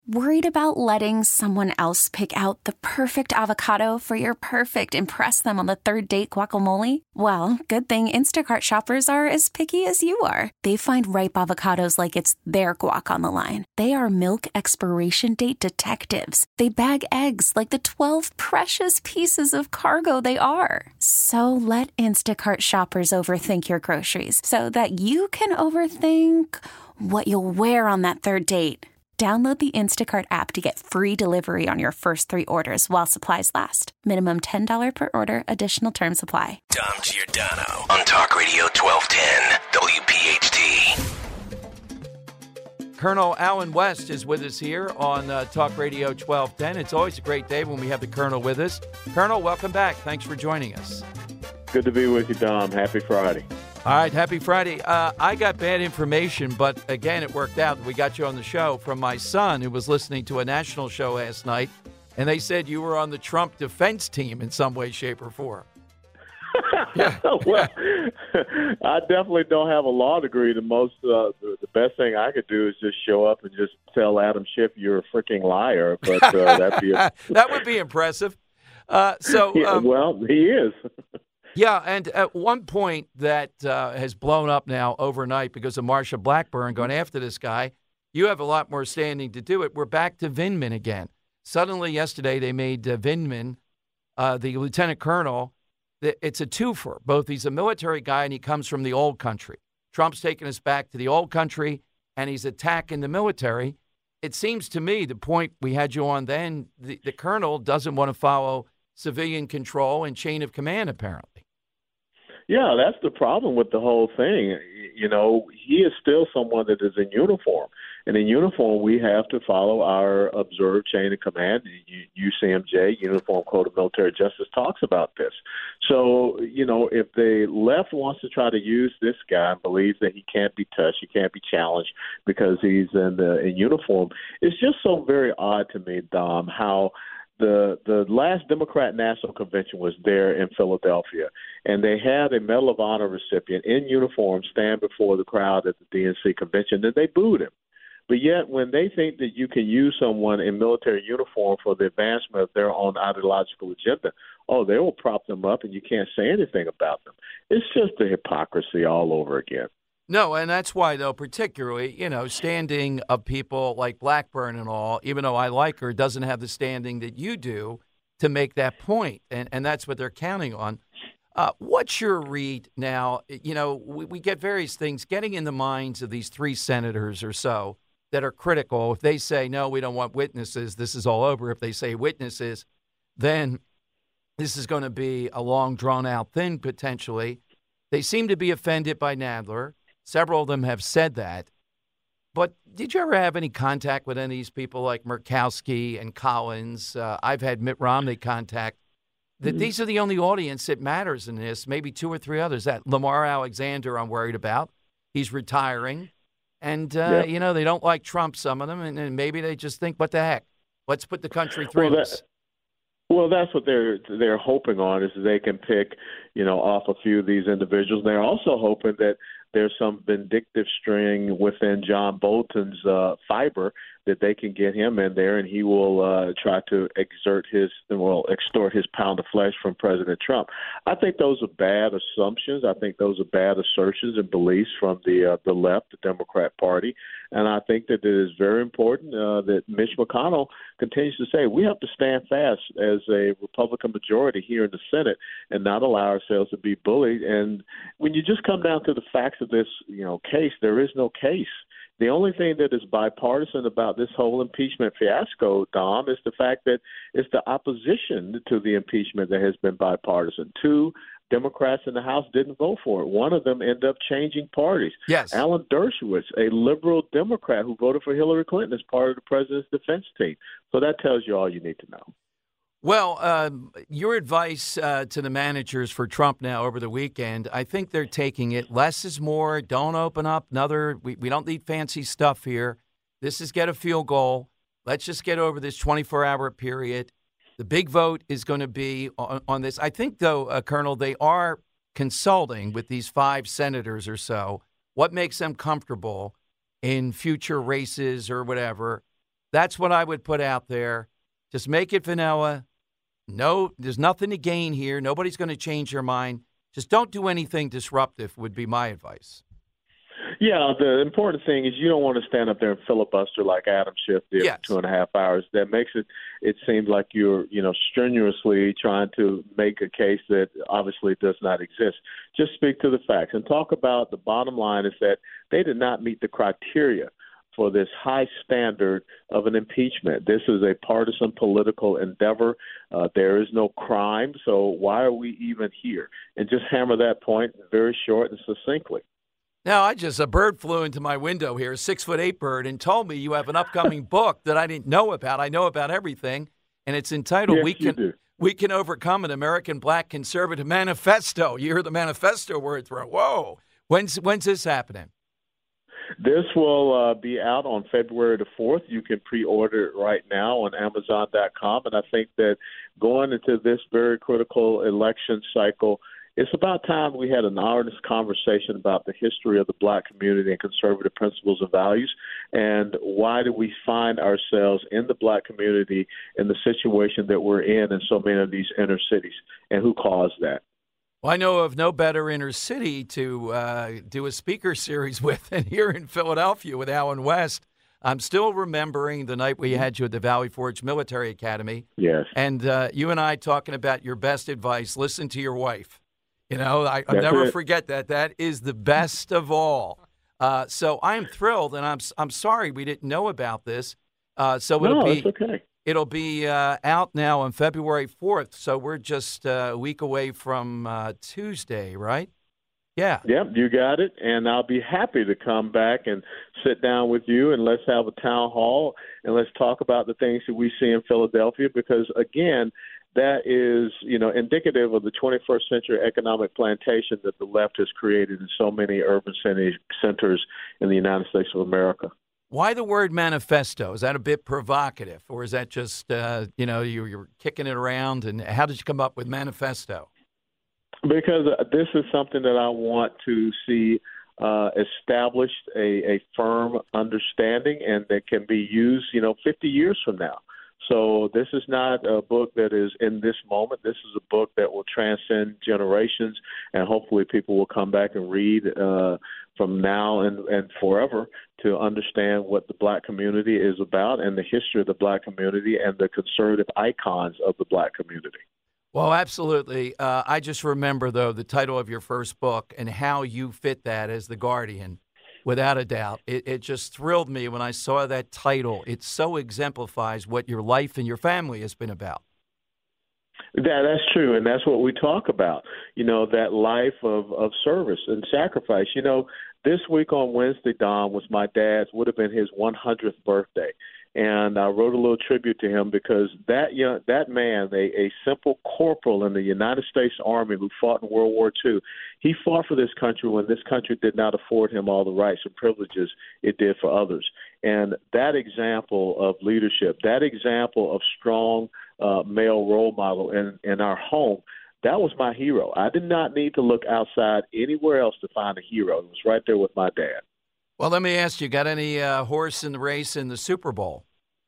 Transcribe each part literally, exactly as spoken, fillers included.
Worried about letting someone else pick out the perfect avocado for your perfect impress them on the third date guacamole? Well, good thing Instacart shoppers are as picky as you are. They find ripe avocados like it's their guac on the line. They are milk expiration date detectives. They bag eggs like the twelve precious pieces of cargo they are. So let Instacart shoppers overthink your groceries so that you can overthink what you'll wear on that third date. Download the Instacart app to get free delivery on your first three orders while supplies last. Minimum ten dollars per order. Additional terms apply. Dom Giordano on Talk Radio twelve ten W P H T. Colonel Allen West is with us here on uh, Talk Radio twelve ten. It's always a great day when we have the Colonel with us. Colonel, welcome back. Thanks for joining us. Good to be with you, Dom. Happy Friday. All right, happy Friday. Uh, I got bad information, but again, it worked out. We got you on the show from my son, who was listening to a national show last night, and they said you were on the Trump defense team in some way, shape, or form. Yeah. Well, I definitely don't have a law degree. The most, uh, the, the best thing I could do is just show up and just tell Adam Schiff you're a freaking liar. But uh, that'd be a... that would be impressive. Uh, so, yeah, um, well, he is. Yeah, and at one point that uh, has blown up now overnight because of Marsha Blackburn going after this guy, you have a lot more standing to do it. We're back to Vindman again. Suddenly yesterday they made uh, Vindman, uh, the lieutenant colonel, the, it's a twofer. Both he's a military guy and he comes from the old country. Trump's taking us back to the old country and he's attacking the military. It seems to me, the point we had you on then, the, the colonel doesn't want to follow civilian control and chain of command, apparently. Yeah, that's the problem with the whole thing. You know, he is still someone that is in uniform. And in uniform, we have to follow our observed chain of command. U C M J, Uniform Code of Military Justice, talks about this. So, you know, if the left wants to try to use this guy and believes that he can't be touched, he can't be challenged because he's in the in uniform, it's just so very odd to me, Dom, how The the last Democrat National Convention was there in Philadelphia, and they had a Medal of Honor recipient in uniform stand before the crowd at the D N C convention, and they booed him. But yet, when they think that you can use someone in military uniform for the advancement of their own ideological agenda, oh, they will prop them up, and you can't say anything about them. It's just a hypocrisy all over again. No, and that's why, though, particularly, you know, standing of people like Blackburn and all, even though I like her, doesn't have the standing that you do to make that point, and, and that's what they're counting on. Uh, what's your read now? You know, we, we get various things getting in the minds of these three senators or so that are critical. If they say, no, we don't want witnesses, this is all over. If they say witnesses, then this is going to be a long, drawn-out thing, potentially. They seem to be offended by Nadler. Several of them have said that. But did you ever have any contact with any of these people like Murkowski and Collins? Uh, I've had Mitt Romney contact. That mm-hmm. These are the only audience that matters in this, maybe two or three others. That Lamar Alexander I'm worried about. He's retiring. And, uh, yep. you know, they don't like Trump, some of them, and, and maybe they just think, what the heck? Let's put the country through well, this. That- Well, that's what they're they're hoping on is they can pick, you know, off a few of these individuals. They're also hoping that there's some vindictive string within John Bolton's uh, fiber that they can get him in there, and he will uh, try to exert his, well, extort his pound of flesh from President Trump. I think those are bad assumptions. I think those are bad assertions and beliefs from the uh, the left, the Democrat Party, and I think that it is very important uh, that Mitch McConnell continues to say we have to stand fast as a Republican majority here in the Senate and not allow ourselves to be bullied. And when you just come down to the facts of this, you know, case, there is no case. The only thing that is bipartisan about this whole impeachment fiasco, Dom, is the fact that it's the opposition to the impeachment that has been bipartisan. Two Democrats in the House didn't vote for it. One of them ended up changing parties. Yes. Alan Dershowitz, a liberal Democrat who voted for Hillary Clinton as part of the president's defense team. So that tells you all you need to know. Well, uh, your advice uh, to the managers for Trump now over the weekend, I think they're taking it. Less is more. Don't open up another. We, we don't need fancy stuff here. This is get a field goal. Let's just get over this twenty-four hour period. The big vote is going to be on, on this. I think, though, uh, Colonel, they are consulting with these five senators or so what makes them comfortable in future races or whatever. That's what I would put out there. Just make it vanilla. No, there's nothing to gain here. Nobody's going to change your mind. Just don't do anything disruptive would be my advice. Yeah, the important thing is you don't want to stand up there and filibuster like Adam Schiff did yes. for two and a half hours. That makes it it seem like you're, you know, strenuously trying to make a case that obviously does not exist. Just speak to the facts and talk about the bottom line is that they did not meet the criteria for this high standard of an impeachment. This is a partisan political endeavor. Uh, there is no crime, so why are we even here? And just hammer that point very short and succinctly. Now, I just, a bird flew into my window here, a six-foot-eight bird, and told me you have an upcoming book that I didn't know about. I know about everything, and it's entitled yes, We Can do. We Can Overcome an American Black Conservative Manifesto. You hear the manifesto word thrown. Whoa. When's, when's this happening? This will uh, be out on February the fourth. You can pre-order it right now on Amazon dot com, and I think that going into this very critical election cycle, it's about time we had an honest conversation about the history of the Black community and conservative principles and values, and why do we find ourselves in the Black community in the situation that we're in in so many of these inner cities, and who caused that. Well, I know of no better inner city to uh, do a speaker series with than here in Philadelphia with Allen West. I'm still remembering the night we had you at the Valley Forge Military Academy. Yes. And uh, you and I talking about your best advice, listen to your wife. You know, I, I'll never it. forget that. That is the best of all. Uh, so I am thrilled, and I'm I'm sorry we didn't know about this. Uh, so it'll no, be it's okay. It'll be uh, out now on February fourth. So we're just uh, a week away from uh, Tuesday, right? Yeah. Yep, you got it. And I'll be happy to come back and sit down with you, and let's have a town hall, and let's talk about the things that we see in Philadelphia, because, again, that is, you know, indicative of the twenty-first century economic plantation that the left has created in so many urban centers in the United States of America. Why the word manifesto? Is that a bit provocative, or is that just, uh, you know, you, you're kicking it around? And how did you come up with manifesto? Because this is something that I want to see uh, established, a, a firm understanding, and that can be used, you know, fifty years from now. So this is not a book that is in this moment. This is a book that will transcend generations, and hopefully people will come back and read uh, from now and, and forever to understand what the Black community is about and the history of the Black community and the conservative icons of the Black community. Well, absolutely. Uh, I just remember, though, the title of your first book and how you fit that as the Guardian. Without a doubt. It, it just thrilled me when I saw that title. It so exemplifies what your life and your family has been about. That, that's true, and that's what we talk about, you know, that life of, of service and sacrifice. You know, this week on Wednesday, Don, was my dad's, would have been his one hundredth birthday. And I wrote a little tribute to him because that young, that man, a, a simple corporal in the United States Army who fought in World War Two, he fought for this country when this country did not afford him all the rights and privileges it did for others. And that example of leadership, that example of strong uh, male role model in, in our home, that was my hero. I did not need to look outside anywhere else to find a hero. It was right there with my dad. Well, let me ask you, got any uh, horse in the race in the Super Bowl?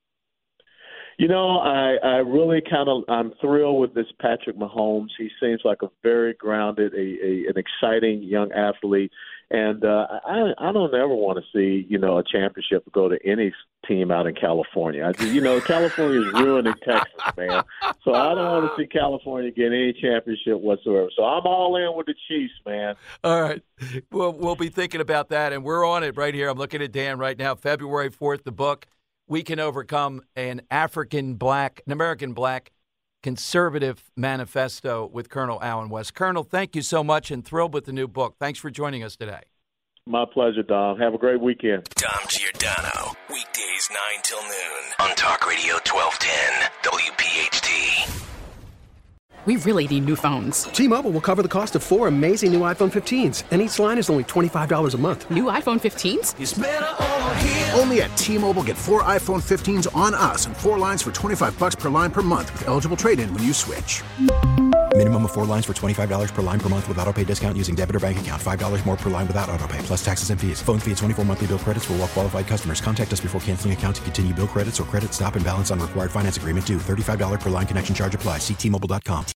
You know, I, I really kind of, I'm thrilled with this Patrick Mahomes. He seems like a very grounded, a, a an exciting young athlete. And uh, I, I don't ever want to see, you know, a championship go to any team out in California. I just, you know, California is ruining Texas, man. So I don't want to see California get any championship whatsoever. So I'm all in with the Chiefs, man. All right. Well, we'll be thinking about that, and we're on it right here. I'm looking at Dan right now. February fourth, the book, We Can Overcome an African Black, an American Black Conservative Manifesto with Colonel Allen West. Colonel, thank you so much, and thrilled with the new book. Thanks for joining us today. My pleasure, Dom. Have a great weekend. Dom Giordano, weekdays nine till noon on Talk Radio twelve ten W P H T. We really need new phones. T-Mobile will cover the cost of four amazing new iPhone fifteens, and each line is only twenty-five dollars a month. New iPhone fifteens? It's better over here. Only at T-Mobile, get four iPhone fifteens on us and four lines for twenty-five dollars per line per month with eligible trade-in when you switch. Minimum of four lines for twenty-five dollars per line per month with autopay discount using debit or bank account. five dollars more per line without autopay, plus taxes and fees. Phone fee at twenty-four monthly bill credits for well qualified customers. Contact us before canceling account to continue bill credits or credit stop and balance on required finance agreement due. thirty-five dollars per line connection charge applies. See T Mobile dot com.